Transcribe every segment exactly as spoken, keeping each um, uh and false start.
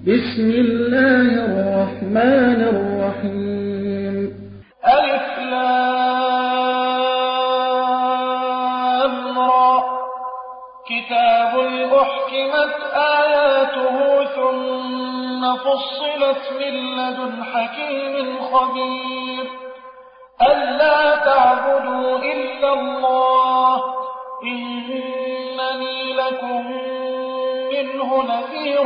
بسم الله الرحمن الرحيم. ألف لام را. كتاب أحكمت آياته ثم فصلت من لدن حكيم خبير. ألا تعبدوا إلا الله إنني لكم منه نذير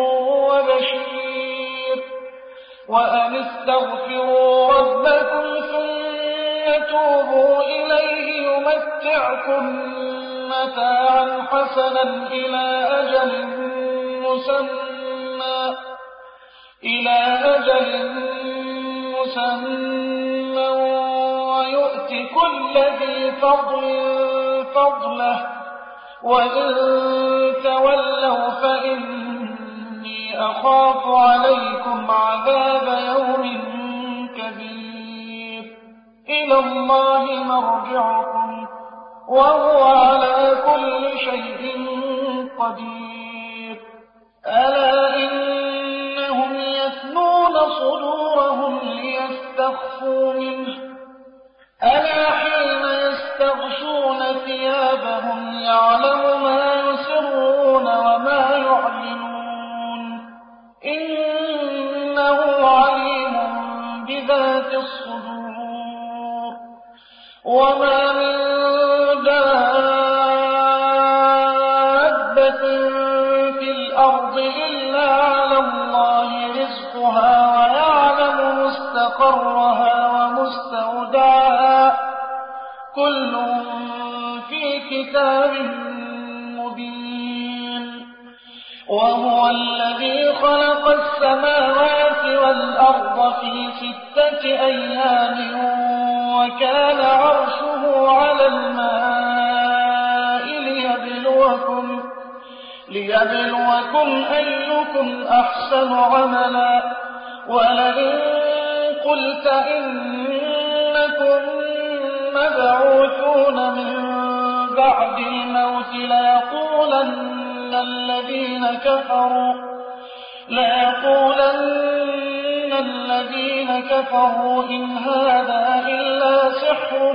وبشير. وأن استغفروا ربكم ثم توبوا إليه يمتعكم متاعا حسنا إلى أجل مسمى إلى أجل مسمى ويؤت كل ذي فضل فضله وإن تولوا فإني أخاف عليكم عذاب يوم كبير. إلى الله مرجعكم وهو على كل شيء قدير. ألا إنهم يثنون صدورهم ليستخفوا منه ألا حين يستغشون ثيابهم يعلم ما يسرون وما يعلنون إنه عليم بذات الصدور. وما من دابة في الأرض إلا على الله رزقها ويعلم مستقرها ومستودعها كل في كتاب مبين. وهو الذي خلق السماوات والأرض في ستة أيام وكان عرشه على الماء ليبلوكم ليبلوكم أيكم أحسن عملا. ولئن قلت إنكم مبعوثون من بعد الموت ليقولن الذين كفروا ليقولن الذين كفروا إن هذا إلا سحر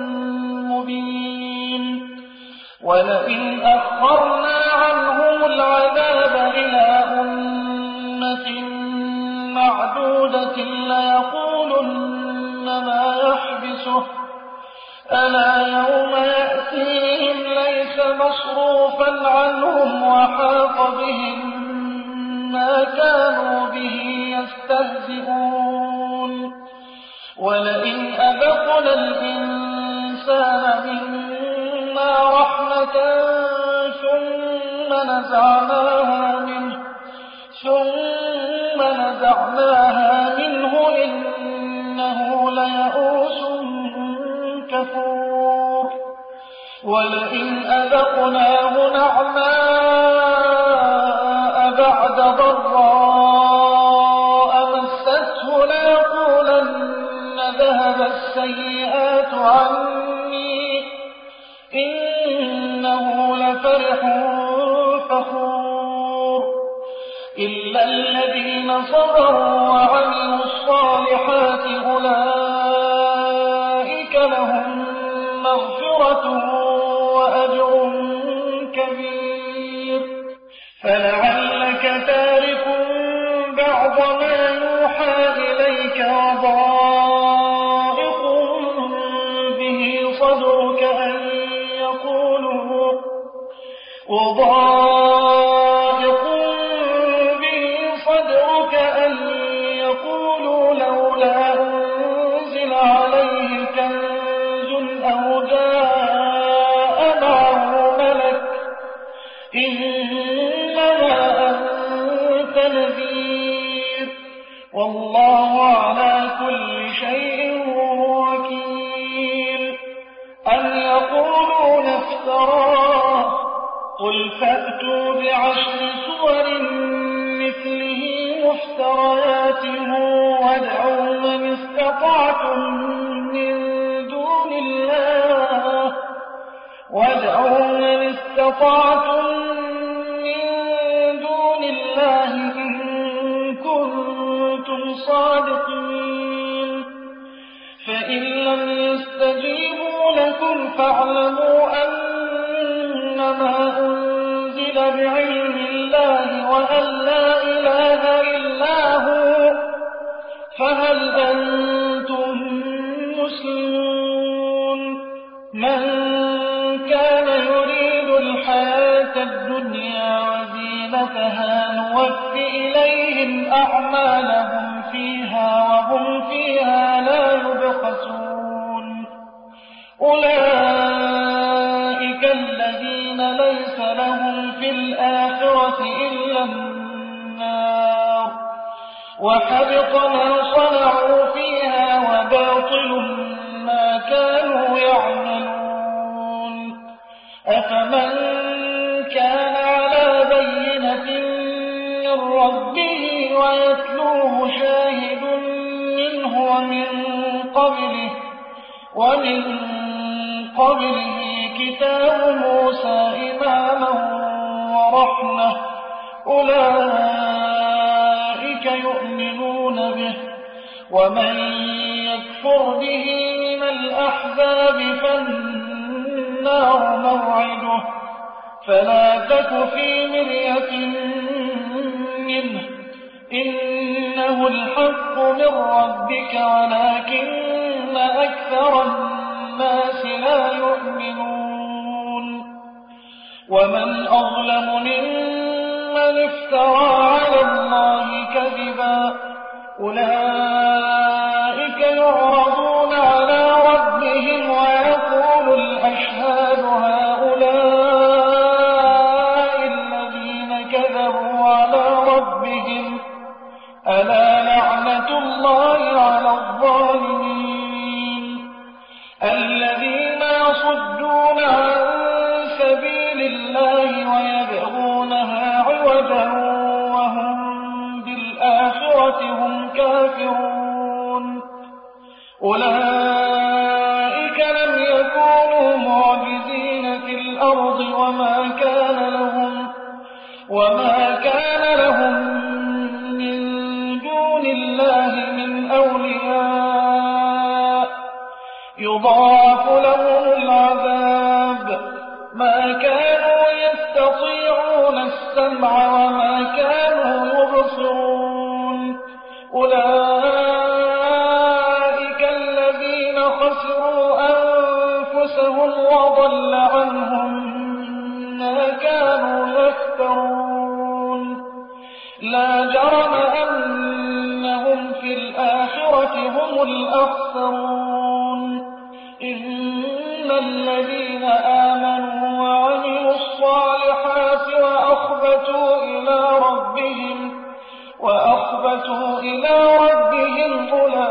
مبين. ولئن أخرنا عنهم العذاب إلى أمة معدودة ليقولن ما يحبسه ألا يوم يأتيهم ليس مصروفا عنهم وحاق بهم ما كانوا به يستهزئون. ولئن أذقنا الإنسان منا رحمة ثم نزعناها منه ثم نزعناها منه إنه ليئوس كفور. ولئن أذقناه نعماء بعد ضراء مسته ليقولن ذهب السيئات عني إنه لفرح فخور. إلا الذين صبروا وعملوا الصالحات أولئك لهم مغفرة وأجر كبير. فلعلك تارك بعض ما يوحى إليك وضائق به صدرك أن يقولوا وضائق به صدرك أن يقولوا لولا أنزل عليه كنز أو جاء معه ملك إنما أنت نذير والله على كل شيء وكيل. أم يقولون افتراه قل فأتوا بعشر سور مثله مفتريات وادعوا من استطعتم من دون الله وادعوا من استطعتم من دون الله إن كنتم صادقين فإن لم يستجيبوا لكم فاعلموا أنما أنزل بعلم الله وأن لا إله إلا هو فهل أنتم مسلمون من كان يريد الحياة الدنيا وزينتها نوف إليهم أعمالهم فيها وهم فيها لا يبخسون أولئك الذين ليس لهم في الآخرة إلا النار وحبط ما صنعوا فيها وباطل ما كانوا يعملون أفمن كان على بينة من ربه ويتلوه شاهد منه ومن قبله ومن قبله كتاب موسى إماما ورحمة أولئك يؤمنون به ومن يكفر به من الأحزاب فالنار موعده فلا تك في مرية منه إنه الحق من ربك ولكن أكثر الناس لا يؤمنون ومن أظلم ممن افترى على الله كذبا أولئك يعرضون على ربهم ويقول الأشهاد هؤلاء الذين كذبوا على ربهم ألا لعنة الله على الظالمين الذين يصدون عن سبيل الله ويبغونها عوجا وهم بالآخرة هم كافرون أولئك لم يكونوا معجزين في الأرض وما كان لهم وما كان لهم من دون الله من أولياء يضاعف لهم العذاب ما كانوا يستطيعون السمع وما كانوا يبصرون أولئك الذين خسروا أنفسهم وضل عنهم ما كانوا يفترون لا جرم أنهم في الآخرة هم الأخسرون إن الذين آمنوا وعملوا الصالحات وأخبتوا إلى ربهم وأخبتوا إلى ربهم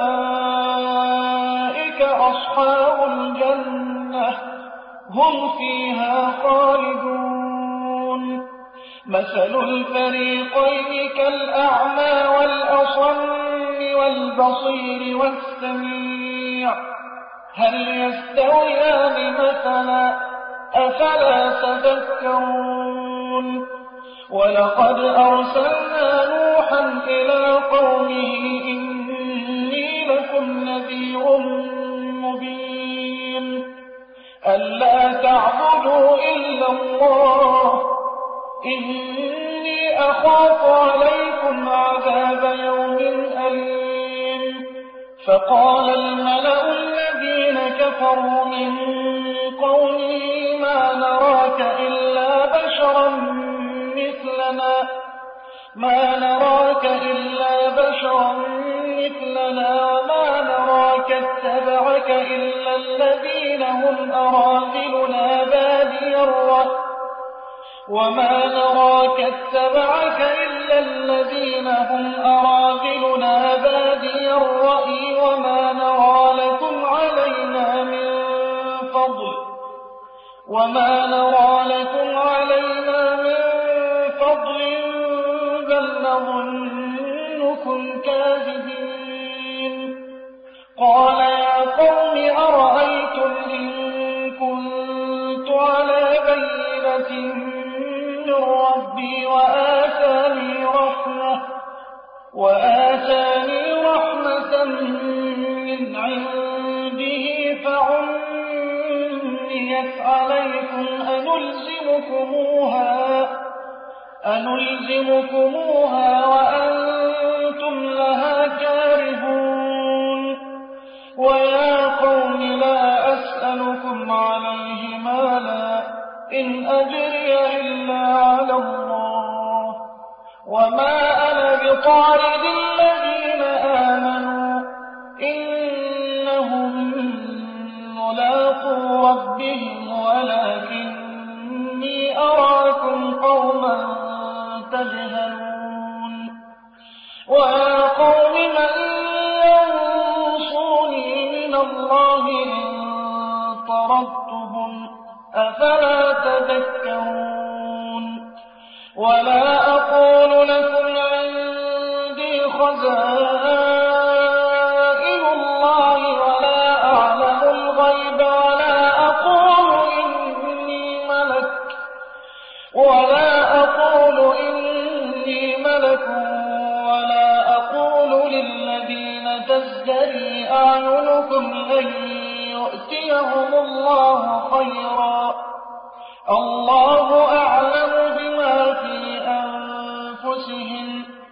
أولئك أصحاب الجنة هم فيها خالدون مثل الفريقين كالأعمى والأصم والبصير والسميع هل يستويان مثلا أفلا تذكرون ولقد أرسلنا نوحا إلى قومه إني لكم نذير مبين ألا تعبدوا إلا الله إني أخاف عليكم عذاب يوم أليم فقال الملأ الذين كفروا من قومه ما نراك إلا بشرا مثلنا ما نراك إلا بشرا مثلنا وما نراك اتبعك إلا الذين هم أراذلنا بادي الرأي وما نراك اتبعك إلا الذين هم أراذلنا بادي الرأي وما نرى لكم علينا من فضل وما نرى لكم علينا من فضل بل نظنكم كاذبين قال يا قوم أرأيتم إن كنت على بينة من ربي وآتاني رحمة وآتاني من عنده فعميت عليكم أنلزمكموها, أنلزمكموها وأنتم لها كارهون ويا قوم لا أسألكم عليه مالا إن أجري إلا على الله وما أنا بطارد الذين آمنوا إنهم ملاقو ربهم ولكني أراكم قوما تجهلون ويا قوم من ينصرني من الله إن طردتهم أفلا تذكرون ولا أقول لكم عندي خزائن الله ولا أعلم الغيب ولا أقول إني ملك ولا أقول إني ملك ولا أقول للذين تزدري أعينكم لن يؤتيهم الله خيرا الله أعلم بما في أنفسهم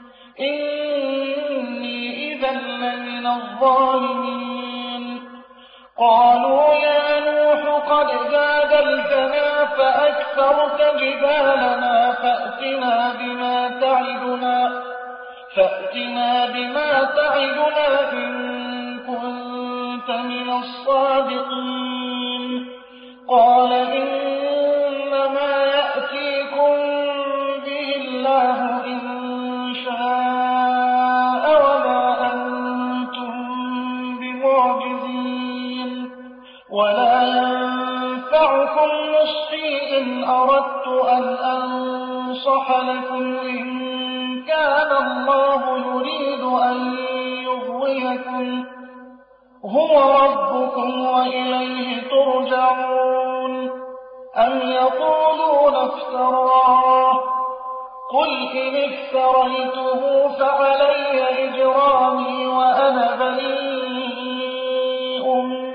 إني إذا لمن الظالمين قالوا يا نوح قد جادلتنا فأكثرت جدالنا فأتنا بما تعدنا فأتنا بما تعدنا إن كنت من الصادقين قال إنما يأتيكم به الله إن شاء وما أنتم بمعجزين ولا ينفعكم نصحي إن أردت أن أنصح لكم إن كان الله يريد أن يغويكم هو ربكم وإليه ترجعون أم يقولون افتراه قل إن افتريته فعلي إجرامي وأنا بريء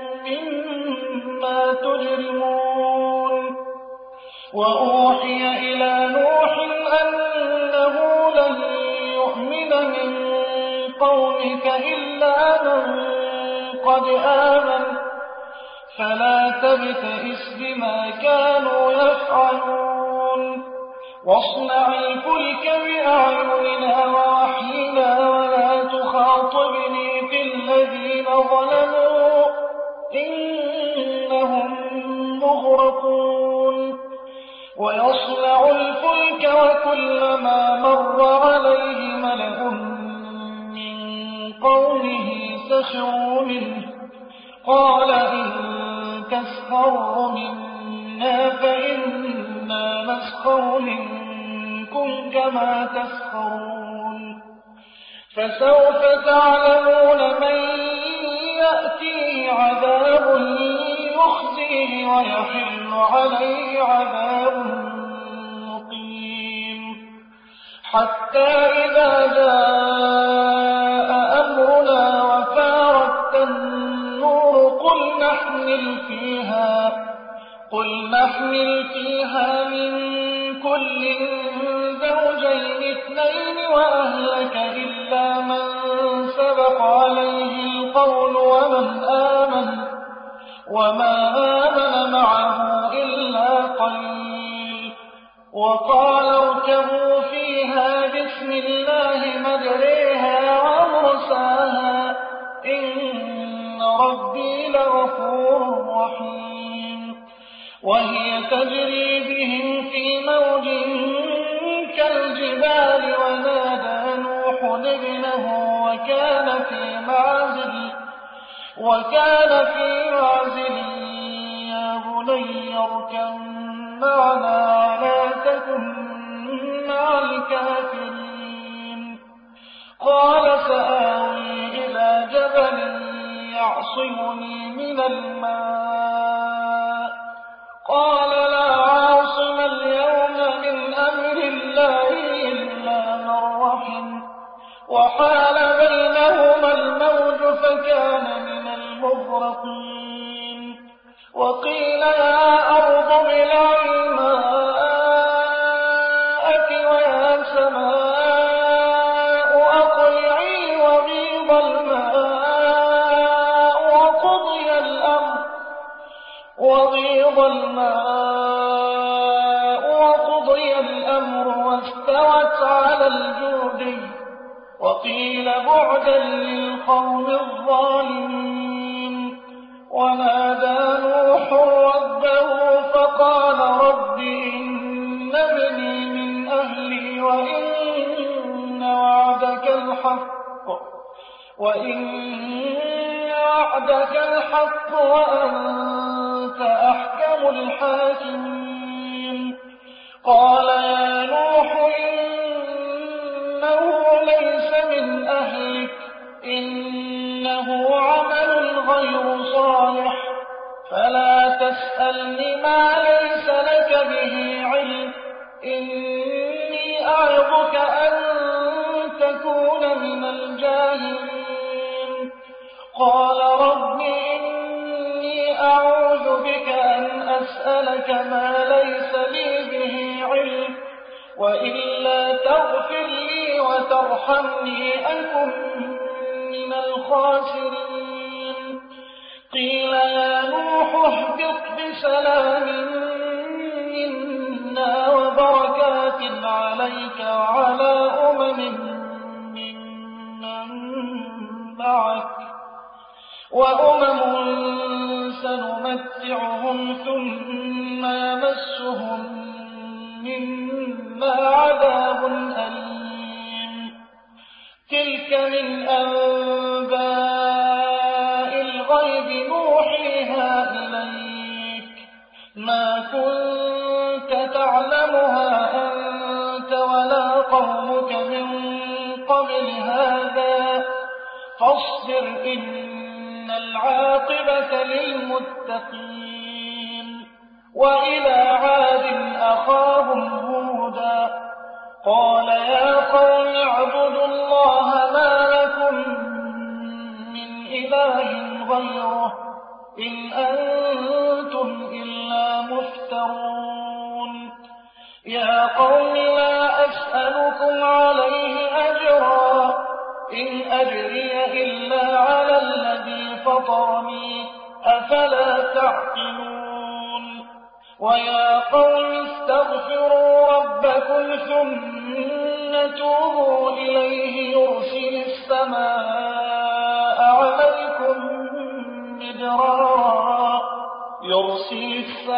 مما تجرمون وأوحي إلى نوح أنه لن يؤمن من قومك إلا من قد آمن فلا تبتئس بما كانوا يفعلون واصنع الفلك بأعيننا ووحينا ولا تخاطبني في الذين ظلموا إنهم مغرقون ويصنع الفلك وكلما مر عليه ملأ من قومه سخروا منه قال إن تسخروا منا فإنا نسخر منكم كما تسخرون فسوف تعلمون من يأتيه عذاب يخزيه ويحل عليه عذاب مقيم حتى إذا جاء أمرنا وفارت النور قل نحمل فيها قل نحمل فيها من كل زوجين اثنين وأهلك إلا من سبق عليه القول ومن آمن وما آمن معه إلا قليل وقال اركبوا فيها بسم الله مجريها ومرساها إن ربي لغفور رحيم وهي تجري بهم في موج كالجبال ونادى نوح ابنه وكان في معزل وكان في معزل يا بني اركب معنا ولا تكن مع الكافرين قال سآوي إلى جبل يعصمني من الماء قال لا عاصم اليوم من أمر الله إلا من رحم وحال بينهما الموج فكان من المغرقين. وقيل يا أرض ابلعي ماءك ويا سماء أقلعي وغيض الماء وقضي الأمر وغيض الماء وقضي الأمر واستوت على الجودي وقيل بعدا للقوم الظالمين. ونادى نوح ربه فقال رب إن ابني من أهلي وإن وعدك الحق وإن وعدك الحق وأنت أحكم الحاكمين. قال يا نوح إنه ليس من أهلك إنه عمل غير صالح فلا تسألني ما ليس لك به علم إني أعظك أن تكون من الجاهلين. قال رب إني أعوذ بك أن أسألك ما ليس لي به علم وإلا تغفر لي وترحمني أكن من الخاسرين. قيل يا نوح اهبط بسلام منا وبركات عليك وعلى أمم ممن معك وأمم سنمتعهم ثم يمسهم منا عذاب أليم. تلك من أنباء الغيب نوحيها إليك ما كنت تعلمها أنت ولا قومك من قبل هذا فاصبر إن العاقبة للمتقين. وإلى عاد أخاهم هودا قال يا قوم اعبدوا الله ما لكم من إله غيره إن أنتم إلا مفترون. يا قوم لا أسألكم عليه أجرا إن أجري إلا على الذي فطرني أفلا تعقلون. ويا قوم استغفروا ربكم ثم توبوا إليه يرسل السماء عليكم مدرارا يرسل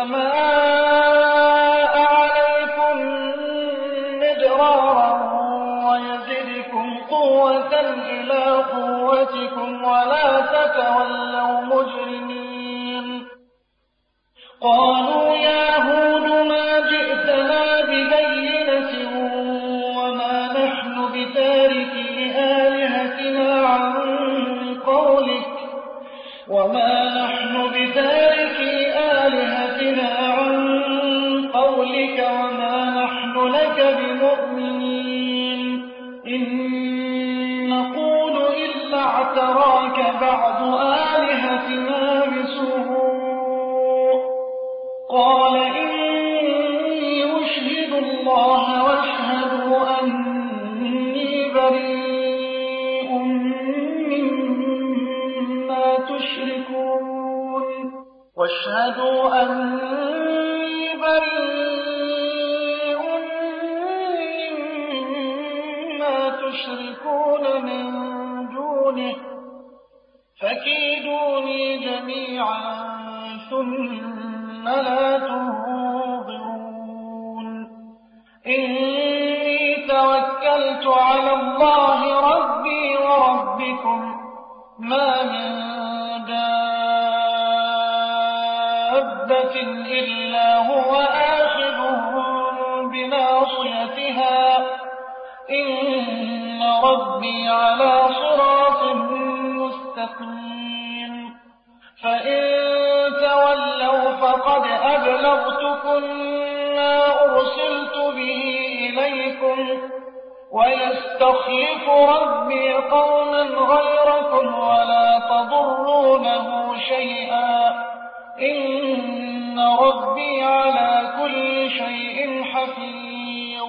السماء عليكم مدرارا ويزدكم قوة إلى قوتكم ولا تتولوا مجرمين. قالوا يا هود ما جئتنا ببينة وما نحن بتاركي آلهتنا عن قولك وما نحن بتاركي آلهتنا عن قولك وما نحن لك بمؤمنين إن نقول إلا اعتراك بعض آلهتنا بسوء. قال إني أشهد الله واشهدوا أني بريء مما تشركون واشهدوا أني بريء مما تشركون من دونه فكيدوني جميعا ثم لا تنظرون. إني توكلت على الله ربي وربكم ما من دابة إلا هو آخذ بناصيتها إن ربي على صراط مستقيم. فإن تولوا فقد أبلغتكم ما أرسلت به إليكم ويستخلف ربي قوما غيركم ولا تضرونه شيئا إن ربي على كل شيء حفيظ.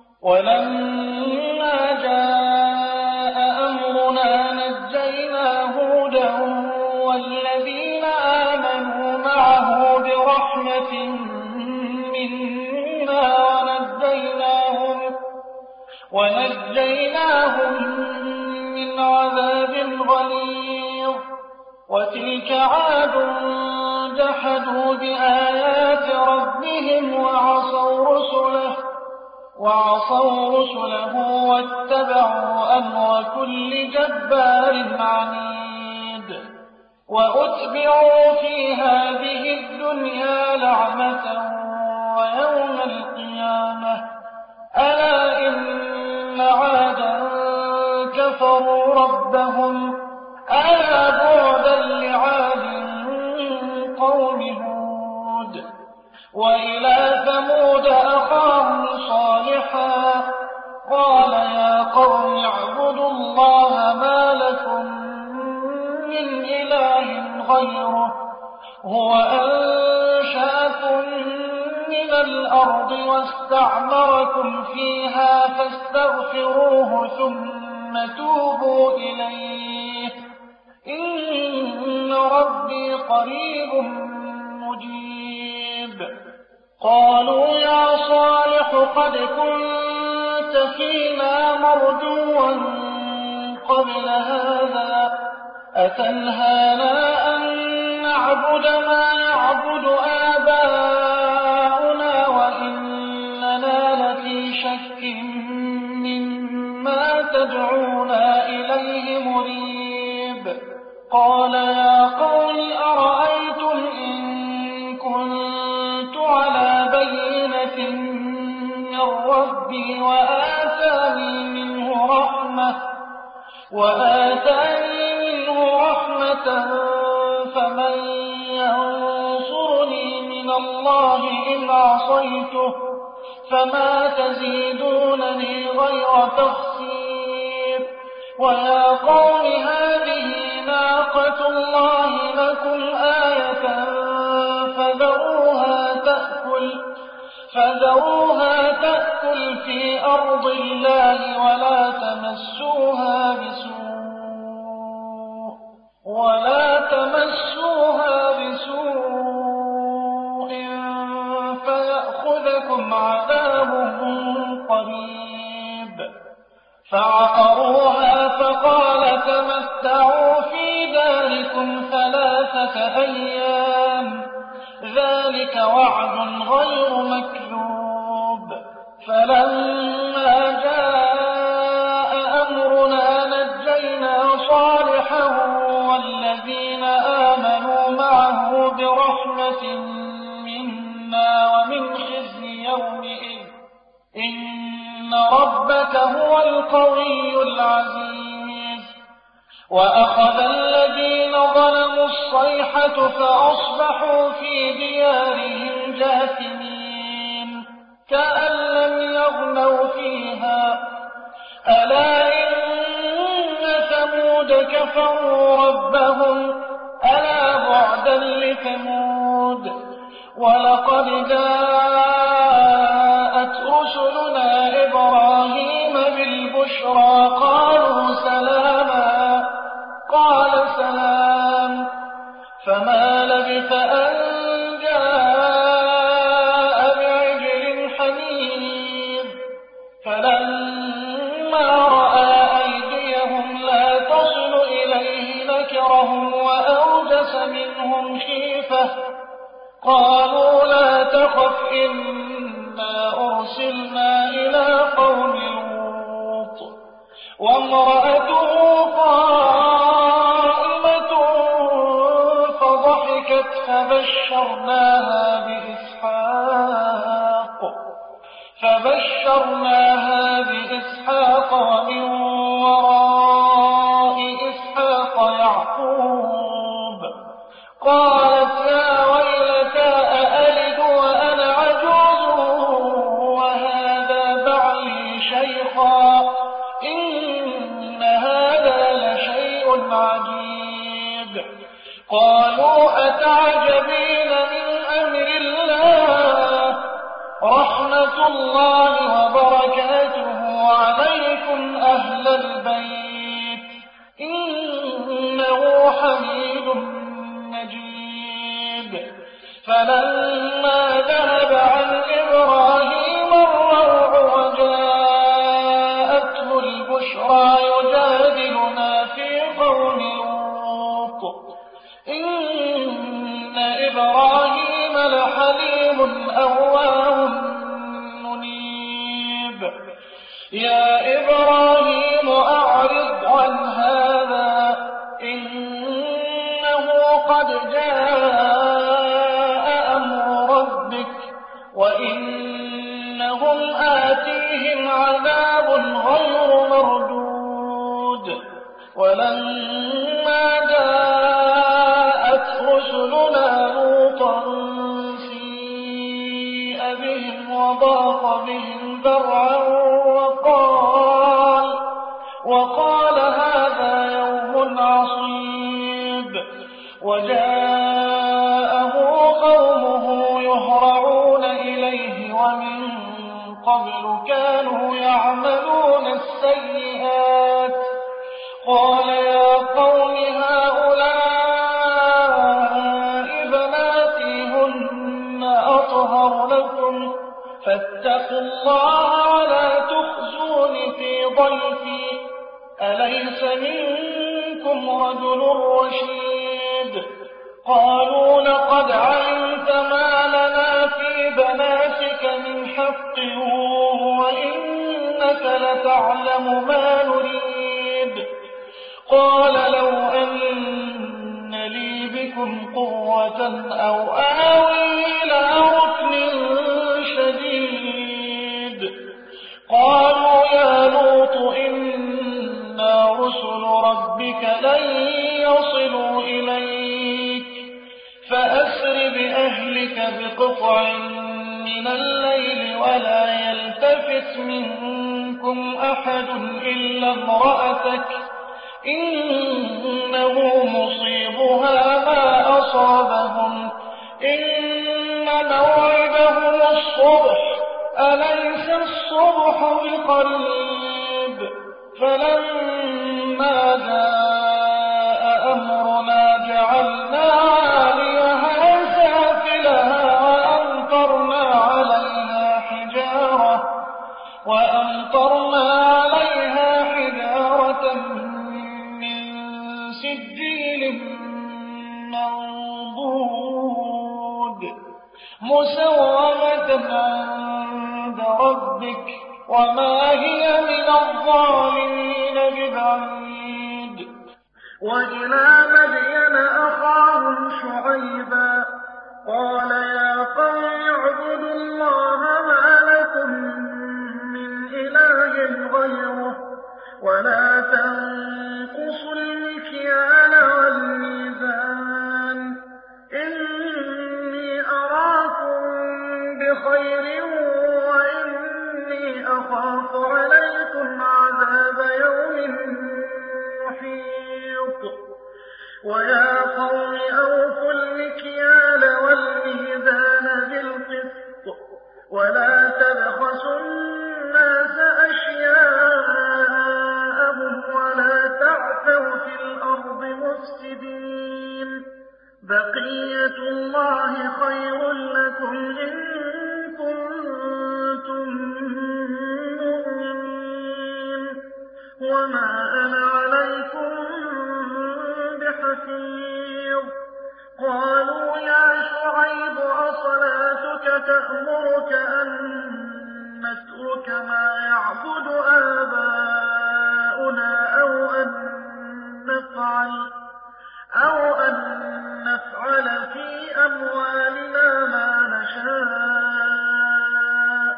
ولما جاء أمرنا نجينا هودا والذين آمنوا معه برحمة منا ونجيناهم, ونجيناهم من عذاب غليظ. وتلك عاد جحدوا بآيات ربهم وعصوا رسله, وعصوا رسله واتبعوا أمر كل جبار عنيد. وأتبعوا في هذه الدنيا لعنة ويوم القيامة ألا إن عادا كفروا ربهم ألا بعدا لعاد قوم هود. وإلى ثمود أخاهم صالحا قال يا قوم اعبدوا الله ما لكم من إله غيره هو أنشأكم من الأرض واستعمركم فيها فاستغفروه ثم توبوا إليه إن ربي قريب مجيب. قالوا يا صالح قد كنت فينا مرجوا قبل هذا أتنهانا أن نعبد ما يعبد آباؤنا وإننا لفي شك مما تدعونا إليه مريب. قال يا قوم أرأيتم إن كنت على بينة من ربي وآتاني منه رحمة وآتاني منه رحمة فمن ينصرني من الله إن عصيته فما تزيدونني غير تخسير. ويا قوم هذه ناقة الله لكم آية فذروها تأكل فذروها تأكل في أرض الله ولا تمسوها بسوء ولا تمسوها بسوء فيأخذكم عذاب قريب. فعقروها فقال تمتعوا في داركم ثلاثة أيام ذلك وعد غير مكذوب. فلما جاء أمرنا نجينا صالحا والذين آمنوا معه برحمة منا ومن خزي يومئذ إن ربك هو القوي العزيز. وأخذ الذين ظلموا الصيحة فأصبحوا في ديارهم جاثمين كأن لم يغنوا فيها ألا إن ثمود كفروا ربهم ألا بعدا لثمود. ولقد جاءت رسلنا إبراهيم بالبشرى قالوا سلاما قال سلام فما لبث أن جاء بعجل حنيذ. فلما رأى أيديهم لا تصل إليه نكرهم وأوجس منهم خيفة قالوا لا تخف إنا أرسلنا إلى قوم لوط وامرأته قائمة فضحكت فبشرناها بإسحاق فبشرناها بإسحاق ومن وراء إسحاق يعقوب. قالت يا ويلتى أألد وأنا عجوز وهذا بعلي شيخا شيء عجيب. قالوا أتعجبين من أمر الله رحمة الله وبركاته عليكم أهل البيت إنه حميد مجيد. فلما ذهب عن إبراهيم الروع وجاءته البشرى يجادلنا في قوم لوط إن إبراهيم لحليم أواه منيب. يا إبراهيم أعرض عن هذا إنه قد جاء أمر ربك وإنهم آتيهم عذاب غير مردود. ولما جاءت رسلنا لوطا سيء بهم وضاق بهم ذرعا وقال, وقال هذا يوم عصيب. وجاءه قومه يهرعون إليه ومن قبل كانوا يعملون السيئات. قال يا قوم هؤلاء بناتي هن أطهر لكم فاتقوا الله ولا تخزون في ضيفي أليس منكم رجل رشيد. قالوا لقد علمت ما لنا في بناتك من حق وإنك لتعلم ما نريد. قال لو أن لي بكم قوة أو آوي إلى ركن شديد. قالوا يا لوط إنا رسل ربك لن يصلوا إليك فأسر بأهلك بقطع من الليل ولا يلتفت منكم أحد إلا امرأتك إنه مصيبها ما أصابهم إن موعدهم الصبح أليس الصبح بقريب. فلما جاء أمرنا جعلنا عاليها سافلها وأمطرنا عليها حجارة وأمطرنا عليها حجارة من سجيل منضود مسومة عند ربك وما هي من الظالمين ببعيد. وإلى مدين أخاهم شعيبا قال يا قوم اعبدوا الله ما لكم من إله غيره ولا تنقصوا المكيال والميزان إني أراكم بخير وإني أخاف عليكم عذاب يوم محيط. ويا قوم أوفوا المكيال والميزان بالقسط ولا تبخسوا الناس أشياءهم ولا تعثوا في الأرض مفسدين. بقية الله خير لكم إن كنتم مؤمنين وما أنا عليكم بحفيظ. قالوا يا شعيب أصلاتك تأمرك أن نترك ما يعبد آباؤنا أو أن نفعل أو أن نفعل في أموالنا ما نشاء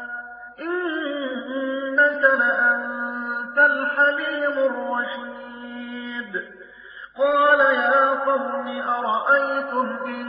إنك لأنت الحليم الرشيد. قال يا قوم أرأيتم إن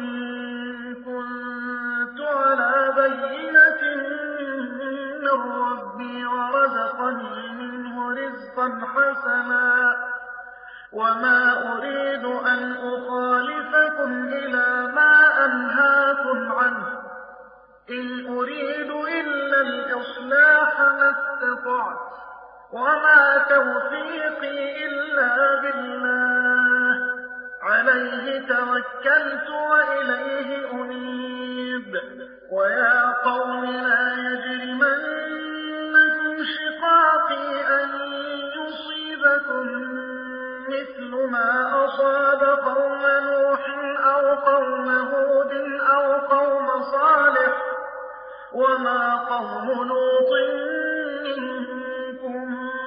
كنت على بينة من ربي ورزقني منه رزقا حسنا وما أريد أن أخالفكم إلى ما أنهاكم عنه، إن أريد إلا الإصلاح ما استطعت، وما توفيقي إلا بالله، عليه توكلت وإليه أنيب. ويا قوم لا يجرمنكم شقاقي أن يصيبكم مثل ما أصاب قوم نوح أو قوم هود أو قوم صالح، وما قوم لوط منكم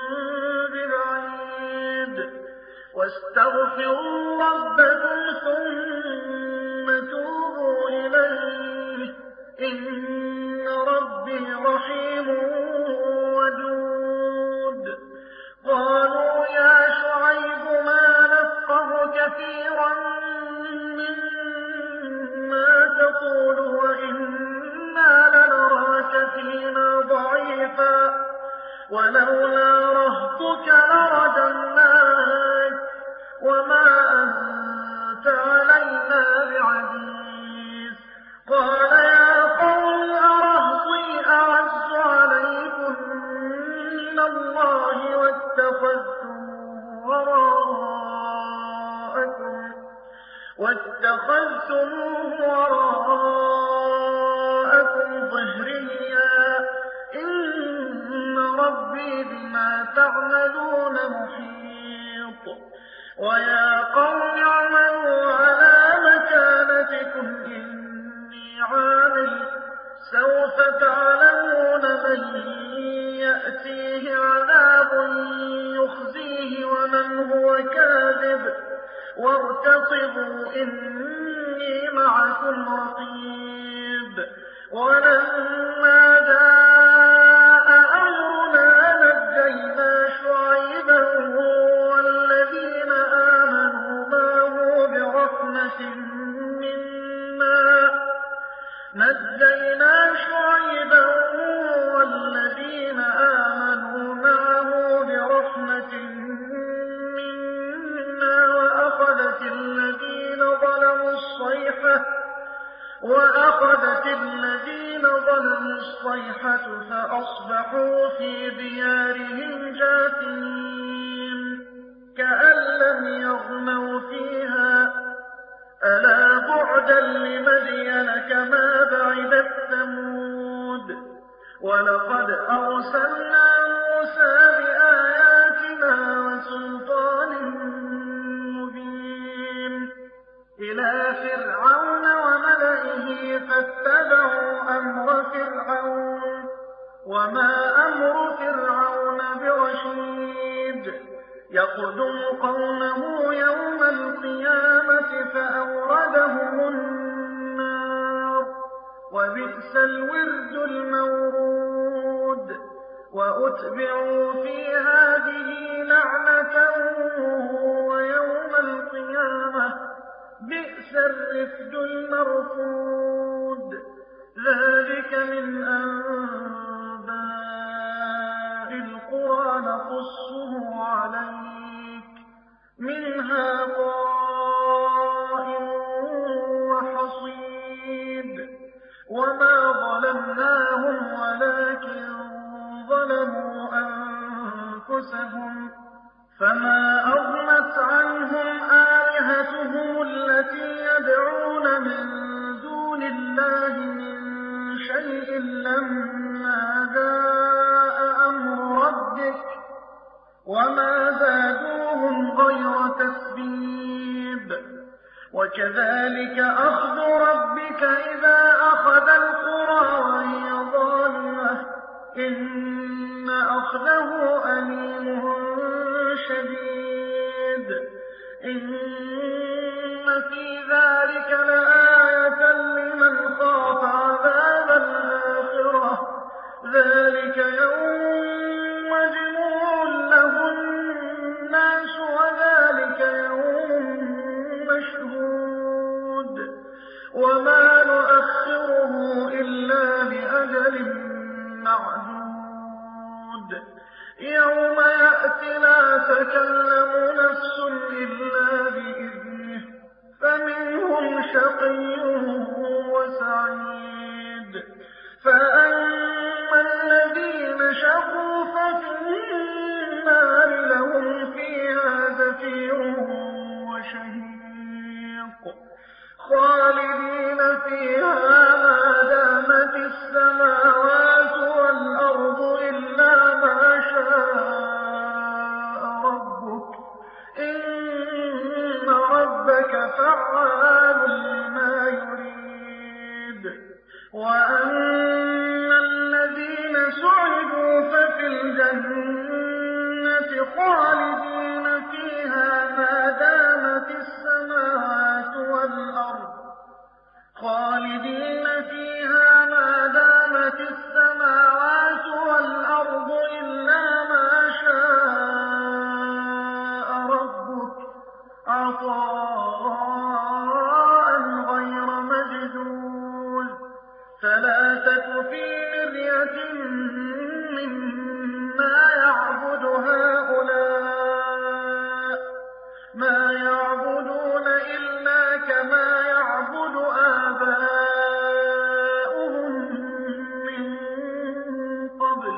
ببعيد. واستغفروا ربكم ثم توبوا إليه، إن ربي رحيم ودود. قالوا يا شعيب ما نفقه كثيرا مما تقول وإنا لنراك فينا ضعيفا، ولولا رهطك لرجمناك، وما أنت علينا بعزيز. قال يا قوم أرهطي أعز عليكم من الله واتخذتم وراءكم واتخذتم وراءكم ظهريا، إن ربي بما تعملون محيط. ويا قوم اعملوا على مكانتكم إني عامل، سوف تعلمون من يأتيه عذاب يخزيه ومن هو كاذب، وارتقبوا إني معكم رقيب. ولما جاء أمرنا نجينا شعيبا والذين آمنوا معه برحمة منا نجينا شعيبا والذين آمنوا معه برحمة منا وأخذت الذين ظلموا الصيحة وأخذت الذين ظلموا الصيحة فأصبحوا في ديارهم جاثمين، كأن لم يغنوا فيها، ألا بعدا لمدين كما بعدت ثمود. ولقد أرسلنا موسى بآياتنا وسلطان مبين إلى فرعون وملئه فاتبعوا أمر فرعون، وما أمر فرعون برشيد. يقدم قومه يوم القيامة فأوردهم النار، وبئس الورد المورود. وأتبعوا في هذه لعنة ويوم القيامة بئس الرفد المرفود. ذلك من أنباء القرى نقصه عليك، منها قائم وحصيد. وما ظلمناهم ولكن ظلموا أنفسهم، فما أغنت عنهم آلهتهم التي يدعون من دون الله من شيء لما جاء أمر ربك، وما زادوهم غير تتبيب. وكذلك أخذ ربك إذا أخذ القرى وهي ظالمة، إن أخذه أليم شديد. إن في ذلك لآية لمن خاف عذاب الآخرة، ذلك يوم مجموع له الناس وذلك يوم مشهود، وما نؤخره إلا لأجل معدود. يوم يأتي لا تكلم نفس شقي وسعيد فأما الذين شقوا ففي النار لهم فيها زفير وشهيق خالدين فيها ما دامت السماوات والأرض إلا ما شاء ربك إن ربك فعال لما يريد وأما الذين سعدوا ففي الجنة خالدين فيها ما دامت السماوات والأرض خالدين فيها ما دامت السماوات والأرض إلا ما شاء ربك عطاء غير مجدود فلا تك في مرية مما يعبد هؤلاء ما يعبدون إلا كما يعبد آباؤهم من قبل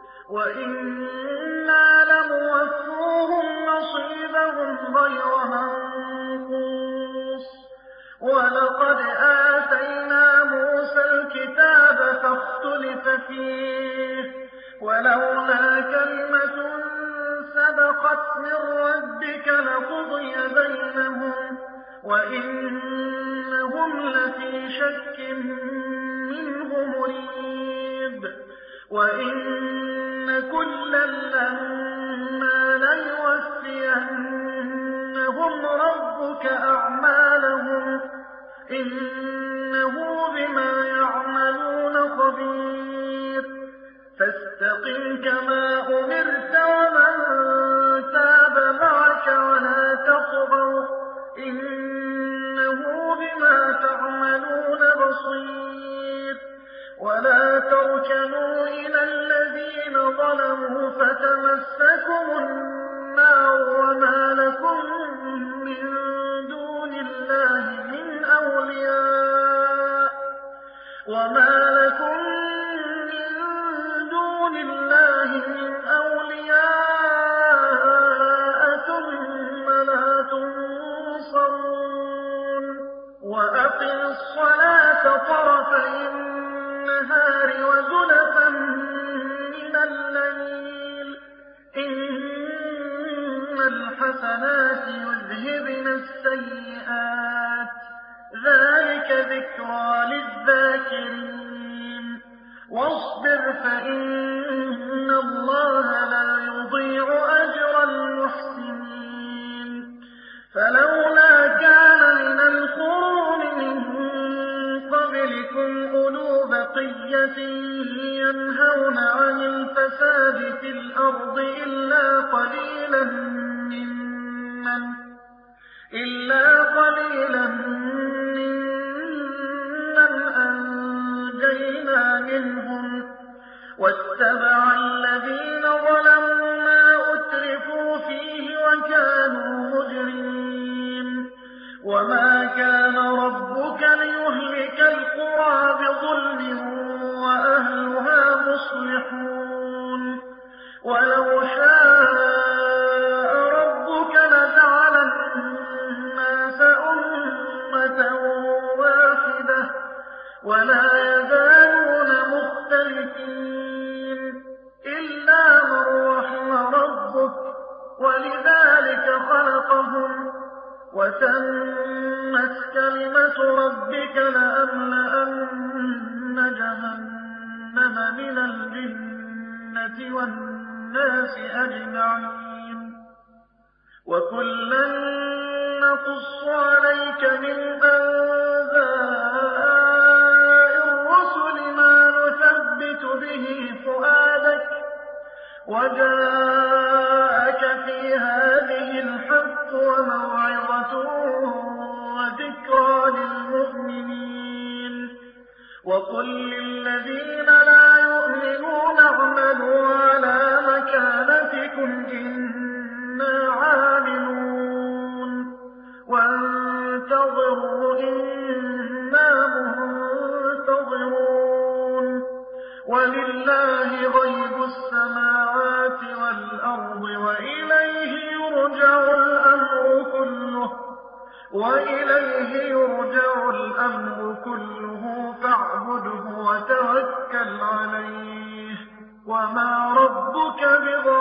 وإنا لموفوهم نصيبهم غير منقوص ولقد آتينا موسى الكتاب فاختلف فيه ولولا كلمة سبقت من ربك لقضي بينهم وإنهم لفي شك منه مريب وإن كلا لما ليوفينهم ربك أعمالهم إنه بما يعملون خبير فاستقم كما أمرت ومن تاب معك ولا تطغوا إنه بما تعملون بصير ولا تركنوا إلى الذين ظلموا فتمسكم النار وما لكم من دون الله من أولياء وما لكم من دون الله من أولياء ثم لا تنصرون وأقم الصلاة طرفي النهار وزلفا من الليل إن الحسنات يذهبن السيئات ذلك ذكرى للذاكرين واصبر فإن الله لا يضيع أجر المحسنين فلولا كان من القرون من قبلكم أولو بقية ينهون عن الفساد في الأرض إلا قليلا ممن إلا قليلا ممن أنجينا منهم واتبع الذين ظلموا ما أترفوا فيه وكانوا مجرمين وما كان ربك ليهلك القرى بظلم وأهلها مصلحون ولو شاء ربك لجعل الناس أمة واحدة ولا يزالون مختلفين إلا من رحم ربك ولذلك خلقهم وتمت كلمة ربك لأملأن جهنم من الجنة والناس أجمعين وكلا نقص عليك من أنباء الرسل ما نثبت به فؤادك وجاءك في هذه الحق وموعظة وذكرى للمؤمنين وقل للذين لا يؤمنون اعملوا على مكانتكم إنا عاملون وانتظروا إن ينتظرون ولله غيب السماوات والأرض وإليه يرجع الأمر كله وإليه يرجع الأمر كله فاعبده وتوكل عليه وما ربك بظالم